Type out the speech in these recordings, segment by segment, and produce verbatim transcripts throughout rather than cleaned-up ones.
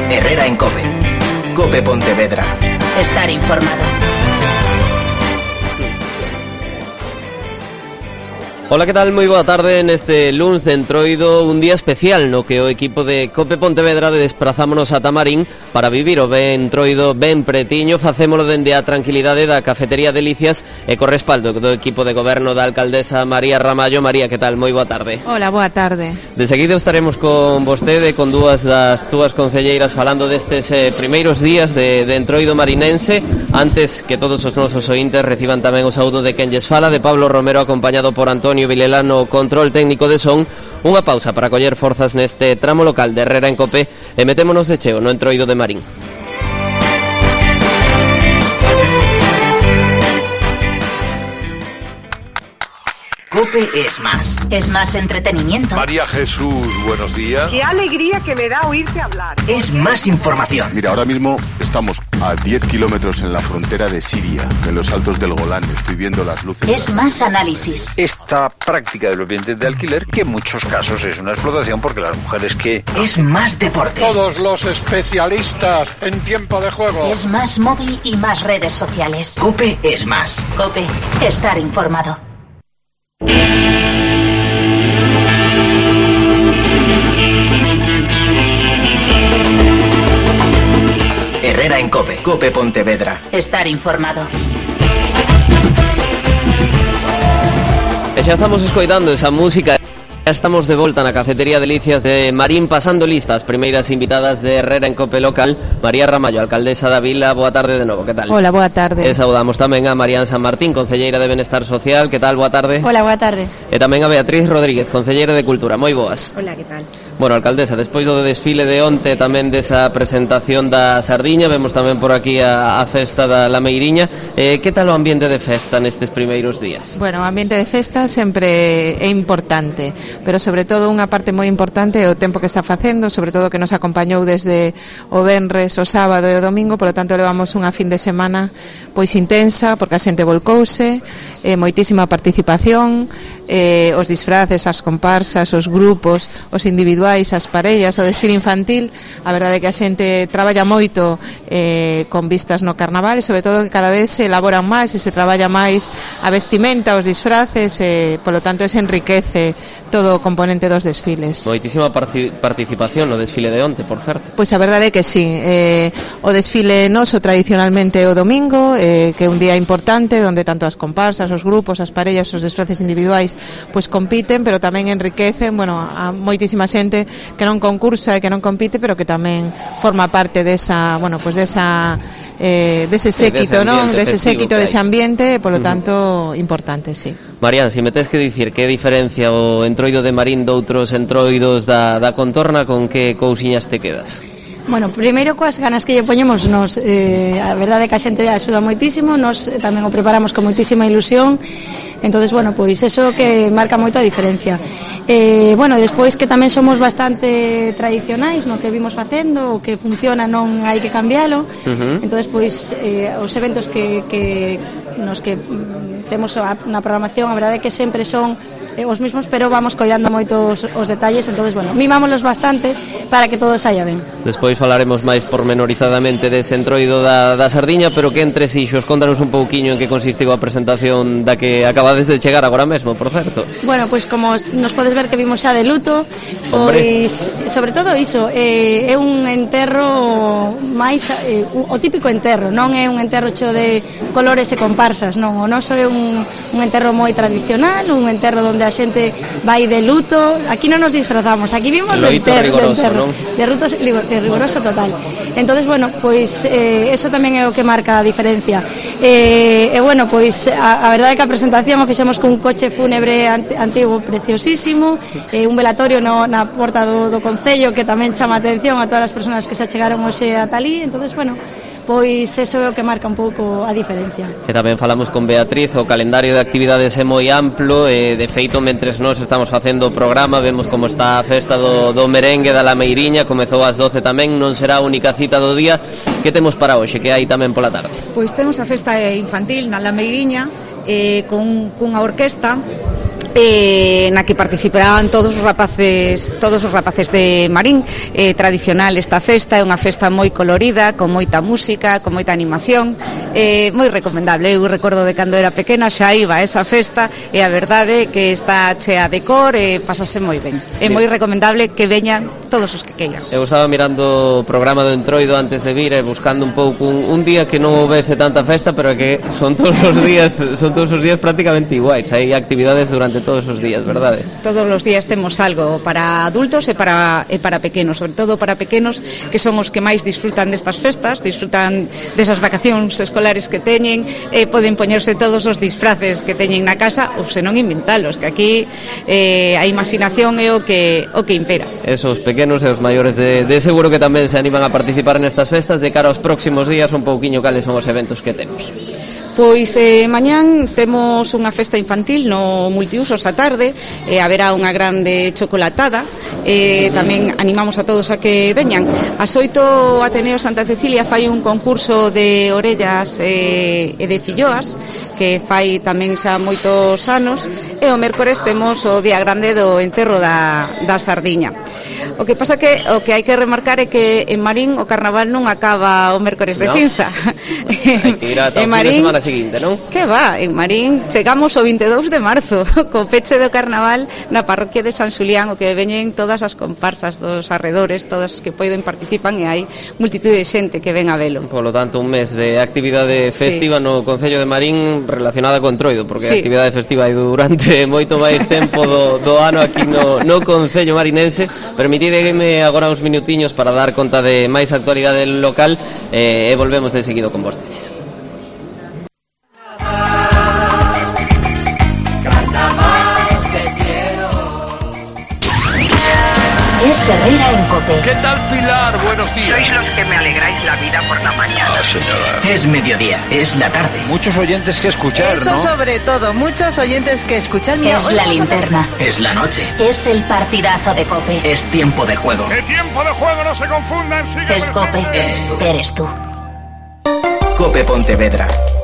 Herrera en COPE. COPE Pontevedra. Estar informado. Ola, que tal? Moi boa tarde neste luns de Entroido, un día especial no que o equipo de COPE Pontevedra desprazámonos a Tamarín para vivir o ben Entroido ben pretiño. Facémolo dende a tranquilidade da Cafetería Delicias e co respaldo do equipo de goberno da alcaldesa María Ramallo. María, que tal? Moi boa tarde. Hola, boa tarde. De seguido estaremos con vostede, con dúas das túas concelleiras, falando destes eh, primeiros días de, de Entroido marinense. Antes que todos os nosos ointes reciban tamén o saúdo de quen lles fala, de Pablo Romero, acompañado por Antonio Vilelano, control técnico de son. Unha pausa para coller forzas neste tramo local de Herrera en COPE e metémonos de cheo no Entroido de Marín. COPE es más. Es más entretenimiento. María Jesús, buenos días. Qué alegría que me da oírte hablar. Es más información. Mira, ahora mismo estamos a diez kilómetros en la frontera de Siria, en los altos del Golán. Estoy viendo las luces. Es más análisis. Esta práctica de los bienes de alquiler, que en muchos casos es una explotación, porque las mujeres que... Es más deporte. Todos los especialistas en tiempo de juego. Es más móvil y más redes sociales. COPE es más. COPE. Estar informado. Herrera en COPE. COPE Pontevedra. Estar informado. E xa estamos escoitando esa música. Estamos de volta na Cafetería Delicias de Marín, pasando listas primeiras invitadas de Herrera en COPE local. María Ramallo, alcaldesa da vila, boa tarde de novo, que tal? Hola, boa tarde. E saudamos tamén a Marián San Martín, concelleira de Benestar Social, que tal? Boa tarde. Hola, boa tarde. E tamén a Beatriz Rodríguez, concelleira de Cultura, moi boas. Hola, que tal? Bueno, alcaldesa, despois do desfile de onte, tamén desa presentación da Sardiña, vemos tamén por aquí a, a festa da Lameiriña. Eh, que tal o ambiente de festa nestes primeiros días? Bueno, o ambiente de festa sempre é importante, pero sobre todo unha parte moi importante é o tempo que está facendo, sobre todo que nos acompañou desde o venres, o sábado e o domingo, polo tanto levamos unha fin de semana pois intensa, porque a xente volcouse, eh, moitísima participación, eh, os disfraces, as comparsas, os grupos, os individuais, as parellas, o desfile infantil. A verdade é que a xente traballa moito eh, con vistas no carnaval, e sobre todo que cada vez se elaboran máis e se traballa máis a vestimenta, os disfraces, e polo tanto se enriquece todo o componente dos desfiles. Moitísima parci- participación no desfile de onte, por certo. Pois a verdade é que sí, eh, o desfile noso tradicionalmente o domingo, eh, que é un día importante onde tanto as comparsas, os grupos, as parellas, os disfraces individuais pois compiten, pero tamén enriquecen, bueno, a moitísima xente que non concursa e que non compite, pero que tamén forma parte desa, bueno, pois desa eh, dese séquito, non? Dese séquito, dese ambiente, polo tanto, importante, sí. Marián, se me tes que dicir que diferencia o Entroido de Marín doutros entroidos da, da contorna, con que cousiñas te quedas? Bueno, primeiro coas ganas que lle poñemos nos, eh, a verdade é que a xente axuda moitísimo, nos tamén o preparamos con moitísima ilusión. Entonces, bueno, pois eso que marca moito a diferencia. Eh, bueno, despois que tamén somos bastante tradicionais no que vimos facendo, o que funciona non hai que cambialo. Uh-huh. Entonces, pois eh, os eventos que, que nos que mm, temos a, na programación, a verdade é que sempre son eh, os mismos, pero vamos coidando moito os, os detalles. Entonces, bueno, mimámonos bastante para que todo saia ben. Despois falaremos máis pormenorizadamente dese Entroido da, da Sardiña, pero que entre xixos, contanos un pouquiño en que consistiu a presentación da que acabades de chegar agora mesmo, por certo. Bueno, pois como nos podes ver que vimos xa de luto, pois sobre todo iso, eh, é un enterro máis eh, o típico enterro, non é un enterro cheo de colores e comparsas, non, o noso é un, un enterro moi tradicional, un enterro onde a xente vai de luto. Aquí non nos disfrazamos, aquí vimos de enterro, de enterro, de luto rigoroso total. Entonces, bueno, pois eh, eso tamén é o que marca a diferencia. E eh, eh, bueno, pois a, a verdade é que a presentación o fixemos cun coche fúnebre antigo preciosísimo, eh, un velatorio no, na porta do, do Concello que tamén chama a atención a todas as persoas que se achegaron hoxe a Talí. Entonces, bueno, pois eso é o que marca un pouco a diferencia. Que tamén falamos con Beatriz, o calendario de actividades é moi amplo, e de feito, mentres nós estamos facendo o programa, vemos como está a festa do, do merengue da Lameiriña, comezou ás doce tamén, non será a única cita do día. Que temos para hoxe, que hai tamén pola tarde? Pois temos a festa infantil na Lameiriña, eh, con cunha orquesta eh, na que participarán todos os rapaces todos os rapaces de Marín. Eh, tradicional esta festa, é unha festa moi colorida, con moita música, con moita animación, eh, moi recomendable. Eu recordo de cando era pequena xa iba a esa festa e a verdade que está chea de cor e pasase moi ben. É moi recomendable que veñan todos os que queiran. Eu estaba mirando o programa do Entroido antes de vir e buscando un pouco un, un día que non houvese tanta festa, pero que son todos os días son todos os días prácticamente iguais. Hai actividades durante todos os días, verdade? Todos os días temos algo para adultos e para e para pequenos, sobre todo para pequenos, que son os que máis disfrutan destas festas, disfrutan desas vacacións escolares que teñen, e poden poñerse todos os disfraces que teñen na casa, ou senón inventalos, que aquí eh, a imaginación é o que o que impera. Esos pequenos e os maiores de, de seguro que tamén se animan a participar nestas festas. De cara aos próximos días, un pouquiño cales son os eventos que temos. Pois eh, mañán temos unha festa infantil no multiusos a tarde, eh, haberá unha grande chocolatada, eh, tamén animamos a todos a que veñan. As oito o Ateneo Santa Cecilia fai un concurso de orellas eh, e de filloas, que fai tamén xa moitos anos, e o mércores temos o día grande do enterro da, da sardiña. O que pasa que o que hai que remarcar é que en Marín o carnaval non acaba o mércores de no. cinza. Hai que ir ata o fin de semana seguinte, non? Que va, en Marín chegamos o vinte e dous de marzo co peche do carnaval na parroquia de San Xulián, o que veñen todas as comparsas dos arredores, todas que poden participan, e hai multitude de xente que ven a velo. Polo tanto, un mes de actividade festiva sí. no Concello de Marín relacionada con Entroido, porque sí. a actividade festiva hai durante moito máis tempo do, do ano aquí no, no Concello marinense. Permitideme agora uns minutiños para dar conta de máis actualidade local eh, e volvemos de seguido con vostedes. Es Herrera en COPE. ¿Qué tal, Pilar? Buenos días. Sois los que me alegráis la vida por la mañana. Ah, señora. Es mediodía, es la tarde. Muchos oyentes que escuchar, Eso ¿no? sobre todo, muchos oyentes que escuchan. Es la linterna. Es la noche. Es el partidazo de COPE. Es tiempo de juego. ¡El tiempo de juego no se confundan! Sigue Es COPE. Eres tú. Eres tú. COPE Pontevedra.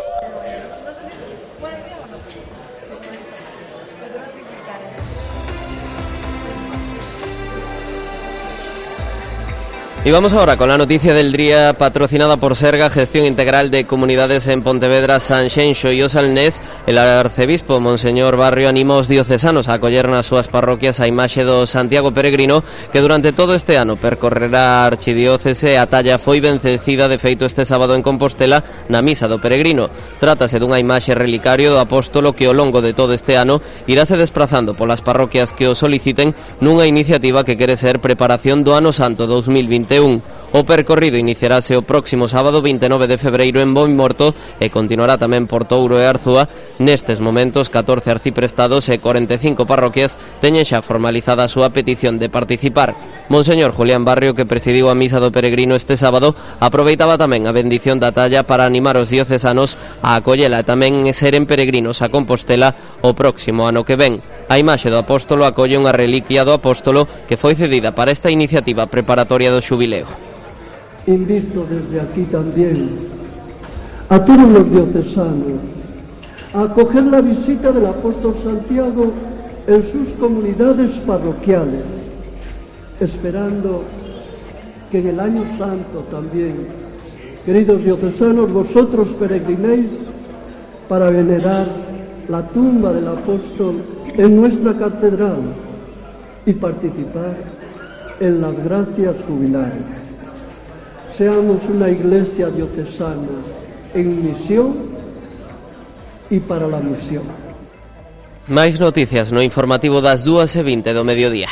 Y vamos ahora con la noticia del día, patrocinada por Serga, Gestión Integral de Comunidades en Pontevedra, Sanxenxo e o Salnés. El arcebispo Monseñor Barrio anima os diocesanos a acoller nas súas parroquias a imaxe do Santiago Peregrino, que durante todo este ano percorrerá a archidiócese. A talla foi vencecida de feito este sábado en Compostela na misa do Peregrino. Trátase dunha imaxe relicario do apóstolo que ao longo de todo este ano irase desprazando polas parroquias que o soliciten nunha iniciativa que quere ser preparación do Ano Santo dous mil vinte e un. O percorrido iniciarase o próximo sábado vinte e nove de febreiro en Boimorto e continuará tamén por Touro e Arzúa. Nestes momentos, catorce arciprestados e cuarenta e cinco parroquias teñen xa formalizada a súa petición de participar. Monseñor Julián Barrio, que presidiu a misa do Peregrino este sábado, aproveitaba tamén a bendición da talla para animar os diocesanos a acollela e tamén seren peregrinos a Compostela o próximo ano que ven. A imaxe do apóstolo acolle unha reliquia do apóstolo que foi cedida para esta iniciativa preparatoria do xubileo. Invito desde aquí también a todos los diocesanos a acoger la visita del apóstol Santiago en sus comunidades parroquiales, esperando que en el Año Santo también, queridos diocesanos, vosotros peregrinéis para venerar la tumba del apóstol en nuestra catedral y participar en las gracias jubilares. Seamos una iglesia diocesana en misión y para la misión. Máis noticias no informativo das dúas e vinte do mediodía.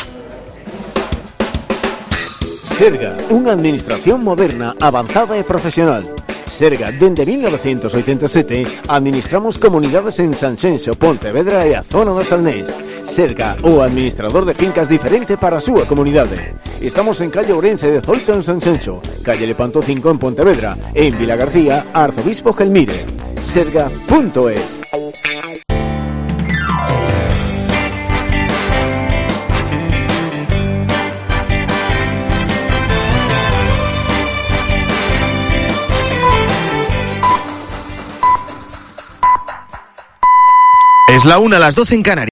Serga, unha administración moderna, avanzada e profesional. Serga, dende mil novecentos oitenta e sete, administramos comunidades en Sanxenxo, Pontevedra e a zona do Salnés. Serga, o administrador de fincas diferente para a súa comunidade. Estamos en calle Ourense dezoito en Sanxenxo, calle Lepanto cinco en Pontevedra e en Vila García, Arzobispo Gelmire. Serga punto es. Es la una a las doce en Canarias.